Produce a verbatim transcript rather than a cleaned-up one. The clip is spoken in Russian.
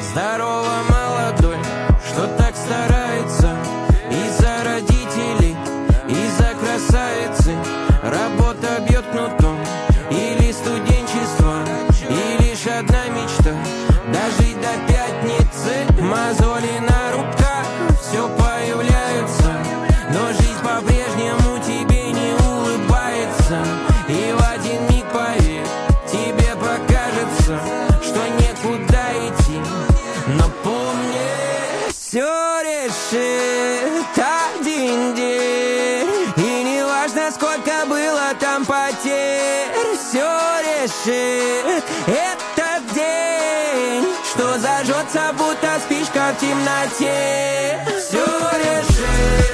Здорово, молодой, что так старается? Из-за родителей, из-за красавицы. Работа бьет кнутом, или студенчество, и лишь одна мечта дожить до пятницы. Мозоли на руках все появляются, но жизнь по-прежнему тебе не улыбается. И в один миг, поверь, тебе покажется, что некуда идти. Но помни, все решит один день, и не важно, сколько было там потерь. Все решит этот день, что зажжется, будто спичка в темноте. Все решит